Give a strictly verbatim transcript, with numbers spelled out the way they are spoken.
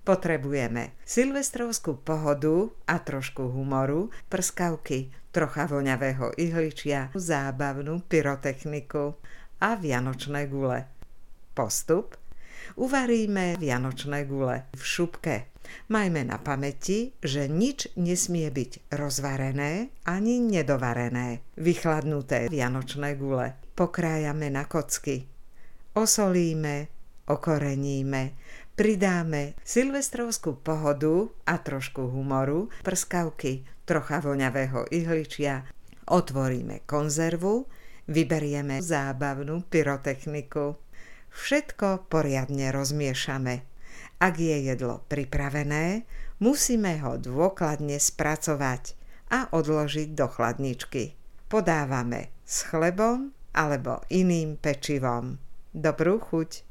Potrebujeme silvestrovskú pohodu a trošku humoru, prskavky, trocha voňavého ihličia, zábavnú pyrotechniku a vianočné gule. Postup: uvaríme vianočné gule v šupke. Majme na pamäti, že nič nesmie byť rozvarené ani nedovarené. Vychladnuté vianočné gule pokrájame na kocky. Osolíme, okoreníme, pridáme silvestrovskú pohodu a trošku humoru, prskavky, trocha voňavého ihličia, otvoríme konzervu, vyberieme zábavnú pyrotechniku. Všetko poriadne rozmiešame. Ak je jedlo pripravené, musíme ho dôkladne spracovať a odložiť do chladničky. Podávame s chlebom alebo iným pečivom. Dobrú chuť!